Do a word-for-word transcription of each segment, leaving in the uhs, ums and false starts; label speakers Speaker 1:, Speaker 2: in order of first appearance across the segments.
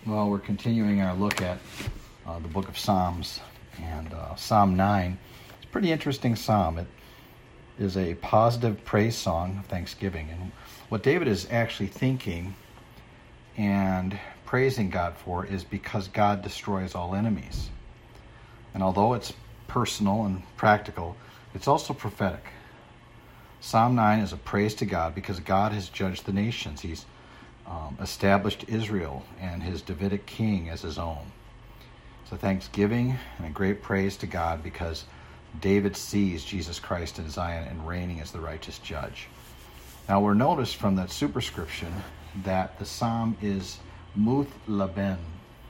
Speaker 1: Well, we're continuing our look at uh, the book of Psalms, and uh, Psalm nine. It's a pretty interesting psalm. It is a positive praise song of thanksgiving. And what David is actually thinking and praising God for is because God destroys all enemies. And although it's personal and practical, it's also prophetic. Psalm nine is a praise to God because God has judged the nations. He's Um, established Israel and his Davidic king as his own. It's a thanksgiving and a great praise to God because David sees Jesus Christ in Zion and reigning as the righteous judge. Now we're noticed from that superscription that the psalm is muth laben.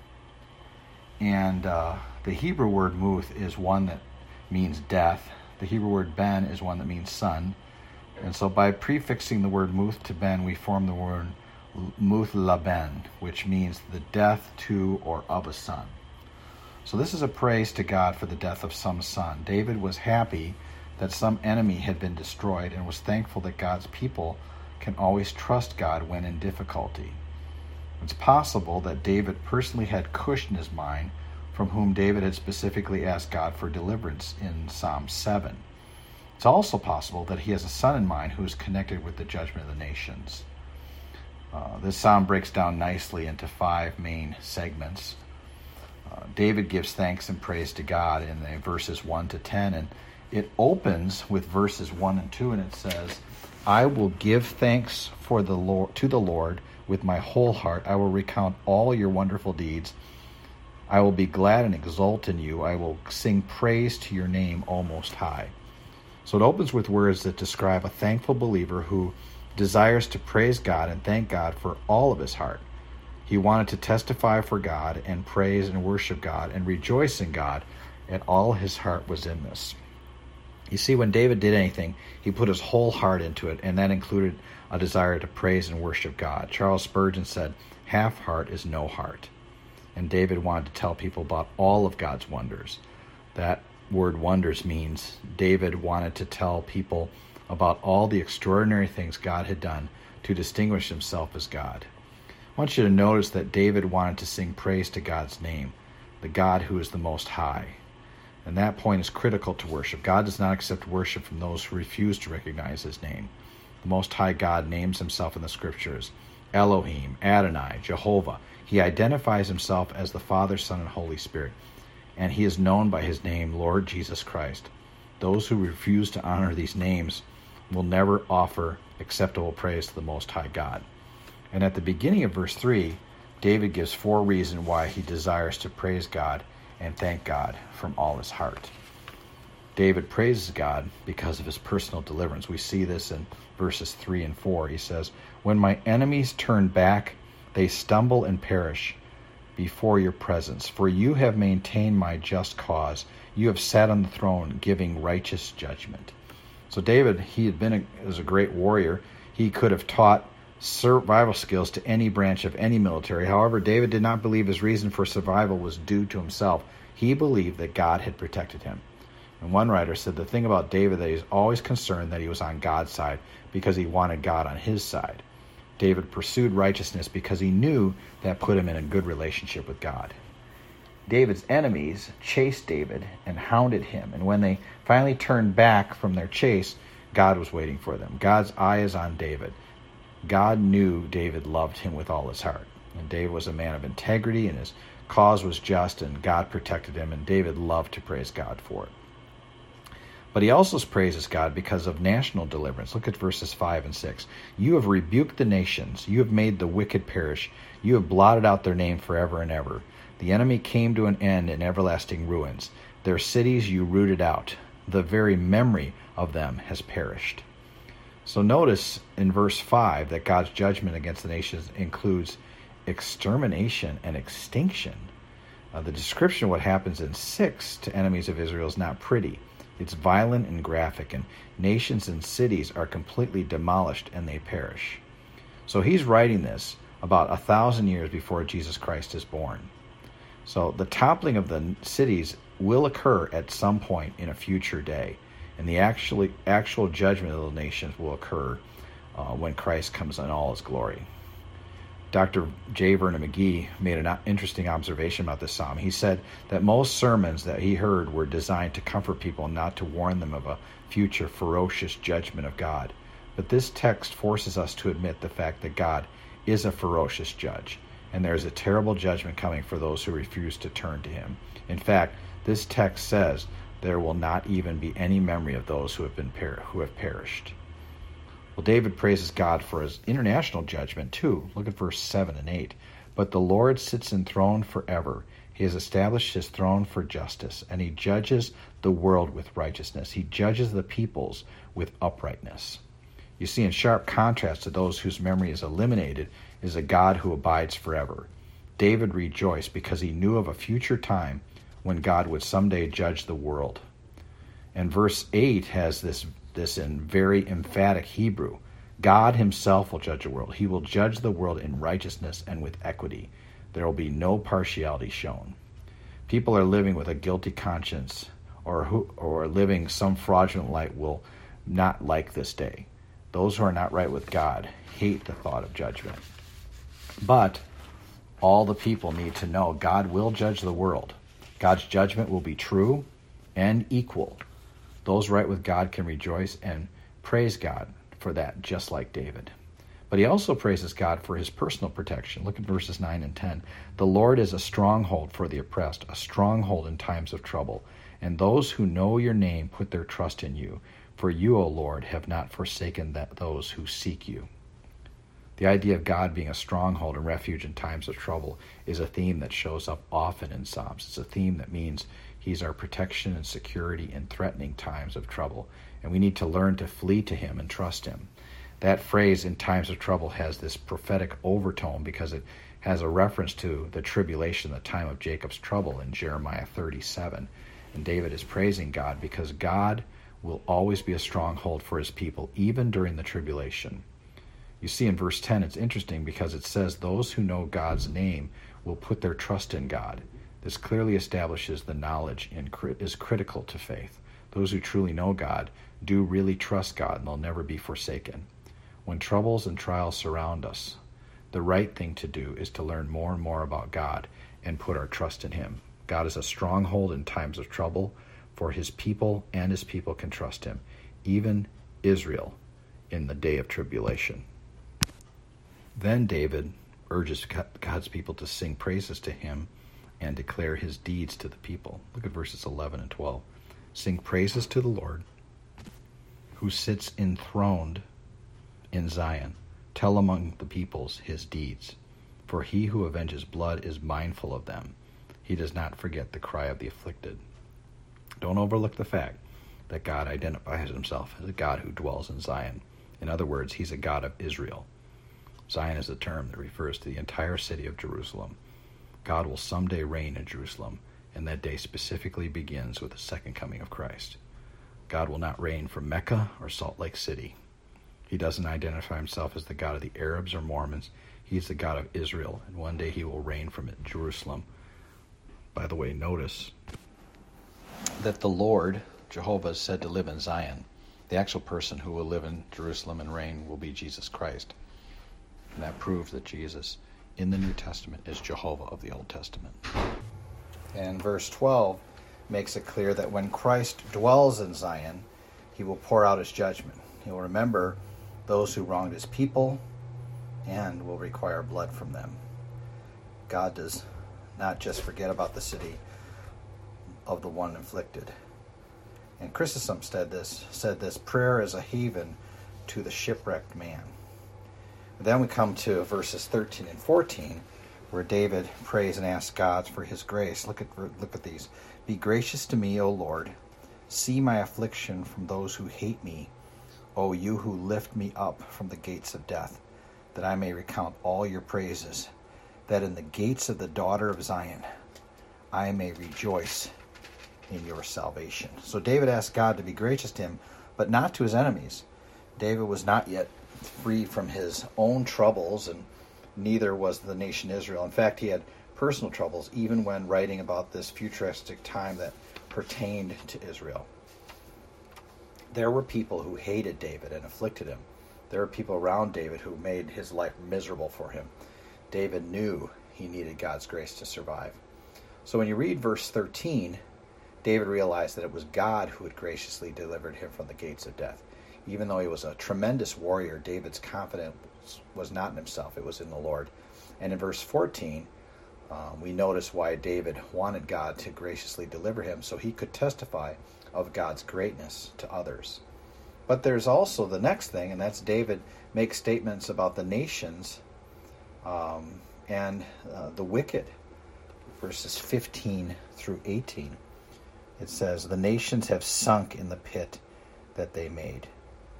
Speaker 1: And uh, the Hebrew word muth is one that means death. The Hebrew word ben is one that means son. And so by prefixing the word muth to ben, we form the word muth laben, which means the death to or of a son. So this is a praise to God for the death of some son. David was happy that some enemy had been destroyed and was thankful that God's people can always trust God when in difficulty. It's possible that David personally had Cush in his mind, from whom David had specifically asked God for deliverance in Psalm seven. It's also possible that he has a son in mind who is connected with the judgment of the nations. Uh, this psalm breaks down nicely into five main segments. Uh, David gives thanks and praise to God in the verses one to ten, and it opens with verses one and two, and it says, I will give thanks for the Lord to the Lord with my whole heart. I will recount all your wonderful deeds. I will be glad and exult in you. I will sing praise to your name, O Most High. So it opens with words that describe a thankful believer who desires to praise God and thank God for all of his heart. He wanted to testify for God and praise and worship God and rejoice in God, and all his heart was in this. You see, when David did anything, he put his whole heart into it, and that included a desire to praise and worship God. Charles Spurgeon said, half heart is no heart. And David wanted to tell people about all of God's wonders. That word wonders means David wanted to tell people about all the extraordinary things God had done to distinguish himself as God. I want you to notice that David wanted to sing praise to God's name, the God who is the Most High. And that point is critical to worship. God does not accept worship from those who refuse to recognize his name. The Most High God names himself in the Scriptures Elohim, Adonai, Jehovah. He identifies himself as the Father, Son, and Holy Spirit, and he is known by his name, Lord Jesus Christ. Those who refuse to honor these names will never offer acceptable praise to the Most High God. And at the beginning of verse three, David gives four reasons why he desires to praise God and thank God from all his heart. David praises God because of his personal deliverance. We see this in verses three and four. He says, when my enemies turn back, they stumble and perish before your presence. For you have maintained my just cause. You have sat on the throne giving righteous judgment. So David, he had been a, as a great warrior. He could have taught survival skills to any branch of any military. However, David did not believe his reason for survival was due to himself. He believed that God had protected him. And one writer said the thing about David that he's always concerned that he was on God's side because he wanted God on his side. David pursued righteousness because he knew that put him in a good relationship with God. David's enemies chased David and hounded him, and when they finally turned back from their chase, God was waiting for them. God's eye is on David. God knew David loved him with all his heart, and David was a man of integrity, and his cause was just, and God protected him, and David loved to praise God for it. But he also praises God because of national deliverance. Look at verses five and six. You have rebuked the nations. You have made the wicked perish. You have blotted out their name forever and ever. The enemy came to an end in everlasting ruins. Their cities you rooted out. The very memory of them has perished. So notice in verse five that God's judgment against the nations includes extermination and extinction. Uh, the description of what happens in six to enemies of Israel is not pretty. It's violent and graphic, and nations and cities are completely demolished and they perish. So he's writing this about a thousand years before Jesus Christ is born. So the toppling of the cities will occur at some point in a future day, and the actually actual judgment of the nations will occur uh, when Christ comes in all his glory. Doctor J. Vernon McGee made an interesting observation about this psalm. He said that most sermons that he heard were designed to comfort people, not to warn them of a future ferocious judgment of God. But this text forces us to admit the fact that God is a ferocious judge, and there is a terrible judgment coming for those who refuse to turn to him. In fact, this text says there will not even be any memory of those who have been per- who have perished. Well, David praises God for his international judgment too. Look at verse seven and eight. But the Lord sits enthroned forever. He has established his throne for justice, and he judges the world with righteousness. He judges the peoples with uprightness. You see, in sharp contrast to those whose memory is eliminated, is a God who abides forever. David rejoiced because he knew of a future time when God would someday judge the world. And verse eight has this this in very emphatic Hebrew. God himself will judge the world. He will judge the world in righteousness and with equity. There will be no partiality shown. People are living with a guilty conscience or who, or living some fraudulent life will not like this day. Those who are not right with God hate the thought of judgment. But all the people need to know God will judge the world. God's judgment will be true and equal. Those right with God can rejoice and praise God for that, just like David. But he also praises God for his personal protection. Look at verses nine and ten. The Lord is a stronghold for the oppressed, a stronghold in times of trouble. And those who know your name put their trust in you. For you, O Lord, have not forsaken that those who seek you. The idea of God being a stronghold and refuge in times of trouble is a theme that shows up often in Psalms. It's a theme that means he's our protection and security in threatening times of trouble. And we need to learn to flee to him and trust him. That phrase, in times of trouble, has this prophetic overtone because it has a reference to the tribulation, the time of Jacob's trouble in Jeremiah thirty-seven. And David is praising God because God will always be a stronghold for his people, even during the tribulation. You see, in verse ten, it's interesting because it says those who know God's name will put their trust in God. This clearly establishes the knowledge and is critical to faith. Those who truly know God do really trust God, and they'll never be forsaken. When troubles and trials surround us, the right thing to do is to learn more and more about God and put our trust in him. God is a stronghold in times of trouble for his people, and his people can trust him, even Israel in the day of tribulation. Then David urges God's people to sing praises to him and declare his deeds to the people. Look at verses eleven and twelve. Sing praises to the Lord, who sits enthroned in Zion. Tell among the peoples his deeds. For he who avenges blood is mindful of them. He does not forget the cry of the afflicted. Don't overlook the fact that God identifies himself as a God who dwells in Zion. In other words, he's a God of Israel. Zion is a term that refers to the entire city of Jerusalem. God will someday reign in Jerusalem, and that day specifically begins with the second coming of Christ. God will not reign from Mecca or Salt Lake City. He doesn't identify himself as the God of the Arabs or Mormons. He is the God of Israel, and one day he will reign from Jerusalem. By the way, notice that the Lord, Jehovah, is said to live in Zion. The actual person who will live in Jerusalem and reign will be Jesus Christ. And that proves that Jesus in the New Testament is Jehovah of the Old Testament. And verse twelve makes it clear that when Christ dwells in Zion, he will pour out his judgment. He will remember those who wronged his people and will require blood from them. God does not just forget about the city of the one afflicted. And Chrysostom said this, said this, prayer is a haven to the shipwrecked man. Then we come to verses thirteen and fourteen, where David prays and asks God for his grace. Look at look at these. Be gracious to me, O Lord. See my affliction from those who hate me. O you who lift me up from the gates of death, that I may recount all your praises, that in the gates of the daughter of Zion I may rejoice in your salvation. So David asked God to be gracious to him, but not to his enemies. David was not yet free from his own troubles, and neither was the nation Israel. In fact, he had personal troubles, even when writing about this futuristic time that pertained to Israel. There were people who hated David and afflicted him. There were people around David who made his life miserable for him. David knew he needed God's grace to survive. So when you read verse thirteen, David realized that it was God who had graciously delivered him from the gates of death. Even though he was a tremendous warrior, David's confidence was not in himself, it was in the Lord. And in verse fourteen, um, we notice why David wanted God to graciously deliver him, so he could testify of God's greatness to others. But there's also the next thing, and that's David makes statements about the nations um, and uh, the wicked. Verses fifteen through eighteen. It says, "The nations have sunk in the pit that they made.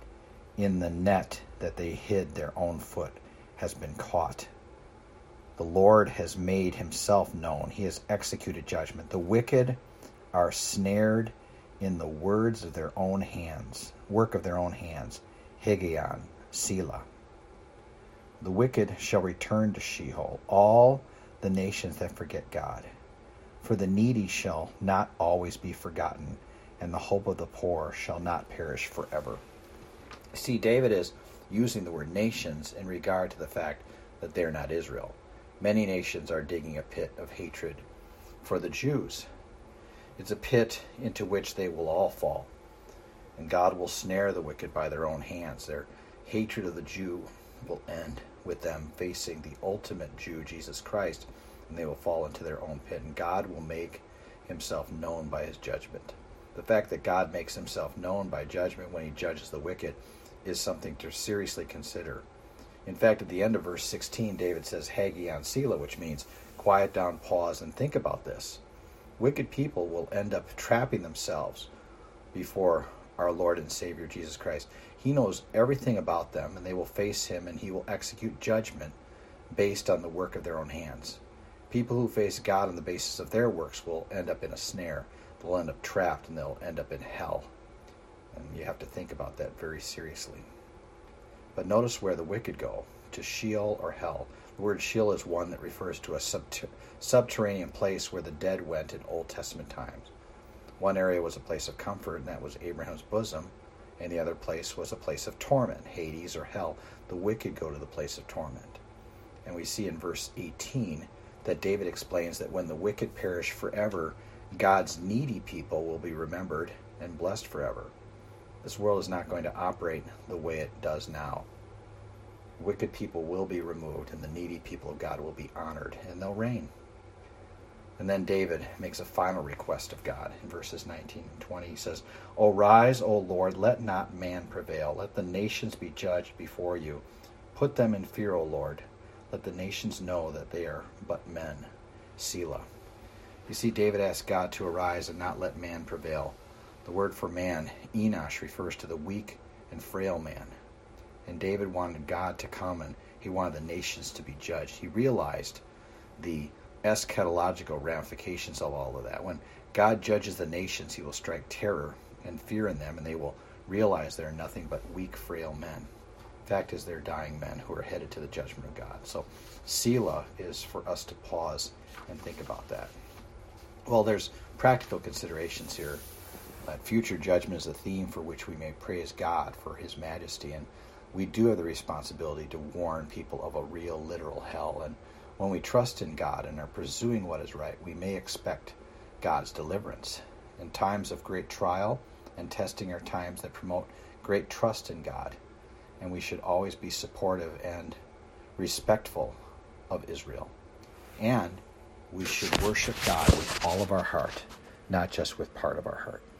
Speaker 1: In the net that they hid, their own foot has been caught. The Lord has made himself known. He has executed judgment. The wicked are snared in the words of their own hands, work of their own hands. Higgaion, Selah. The wicked shall return to Sheol, all the nations that forget God. For the needy shall not always be forgotten, and the hope of the poor shall not perish forever." See, David is using the word nations in regard to the fact that they're not Israel. Many nations are digging a pit of hatred for the Jews. It's a pit into which they will all fall, and God will snare the wicked by their own hands. Their hatred of the Jew will end with them facing the ultimate Jew, Jesus Christ, and they will fall into their own pit, and God will make himself known by his judgment. The fact that God makes himself known by judgment when he judges the wicked is something to seriously consider. In fact, at the end of verse sixteen, David says, Higgaion, Selah, which means quiet down, pause, and think about this. Wicked people will end up trapping themselves before our Lord and Savior Jesus Christ. He knows everything about them, and they will face him, and he will execute judgment based on the work of their own hands. People who face God on the basis of their works will end up in a snare. They'll end up trapped, and they'll end up in hell. And you have to think about that very seriously. But notice where the wicked go, to Sheol or hell. The word Sheol is one that refers to a subter- subterranean place where the dead went in Old Testament times. One area was a place of comfort, and that was Abraham's bosom, and the other place was a place of torment, Hades or hell. The wicked go to the place of torment. And we see in verse eighteen that David explains that when the wicked perish forever, God's needy people will be remembered and blessed forever. This world is not going to operate the way it does now. Wicked people will be removed, and the needy people of God will be honored, and they'll reign. And then David makes a final request of God in verses nineteen and twenty. He says, O rise, O Lord, let not man prevail. Let the nations be judged before you. Put them in fear, O Lord. Let the nations know that they are but men. Selah. You see, David asked God to arise and not let man prevail. The word for man, Enosh, refers to the weak and frail man. And David wanted God to come, and he wanted the nations to be judged. He realized the eschatological ramifications of all of that. When God judges the nations, he will strike terror and fear in them, and they will realize they are nothing but weak, frail men. Fact is, they're dying men who are headed to the judgment of God. So Selah is for us to pause and think about that. Well, there's practical considerations here. That future judgment is a theme for which we may praise God for his majesty, and we do have the responsibility to warn people of a real, literal hell. And when we trust in God and are pursuing what is right, we may expect God's deliverance. In times of great trial and testing are times that promote great trust in God, and we should always be supportive and respectful of Israel. And we should worship God with all of our heart, not just with part of our heart.